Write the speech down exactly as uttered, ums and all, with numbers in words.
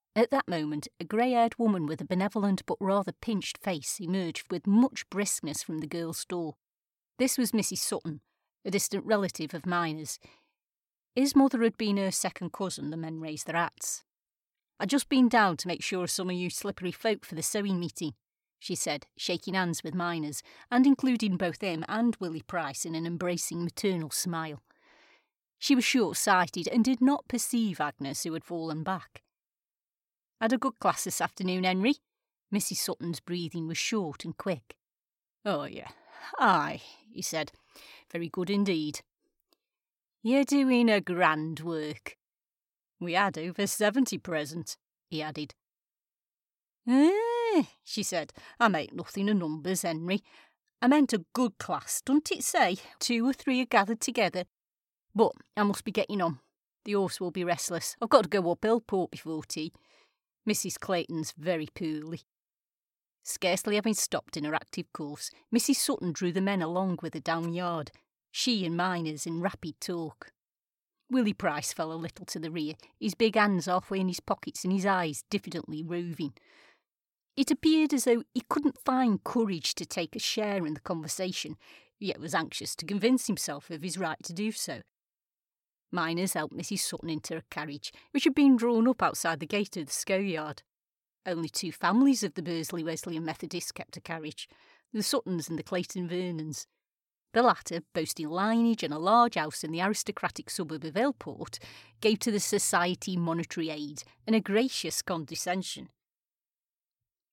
At that moment, a grey-haired woman with a benevolent but rather pinched face emerged with much briskness from the girls' door. This was Missus Sutton, a distant relative of Miner's. His mother had been her second cousin. The men raised their hats. "I'd just been down to make sure of some of you slippery folk for the sewing meeting," she said, shaking hands with Miner's, and including both him and Willie Price in an embracing maternal smile. She was short-sighted and did not perceive Agnes, who had fallen back. "Had a good class this afternoon, Henry?" Missus Sutton's breathing was short and quick. "Oh, yeah. Aye," he said. "Very good indeed." "You're doing a grand work." "We had over seventy present," he added. "Eh," she said. "I make nothing of numbers, Henry. I meant a good class, doesn't it say? Two or three are gathered together. But I must be getting on. The horse will be restless. I've got to go up Hillport before tea. Missus Clayton's very poorly." Scarcely having stopped in her active course, Missus Sutton drew the men along with her down yard, she and Miner's in rapid talk. Willie Price fell a little to the rear, his big hands halfway in his pockets and his eyes diffidently roving. It appeared as though he couldn't find courage to take a share in the conversation, yet was anxious to convince himself of his right to do so. Miner's helped Missus Sutton into her carriage, which had been drawn up outside the gate of the Sco-yard. Only two families of the Bursley Wesleyan Methodists kept a carriage, the Suttons and the Clayton Vernons. The latter, boasting lineage and a large house in the aristocratic suburb of Hillport, gave to the society monetary aid and a gracious condescension.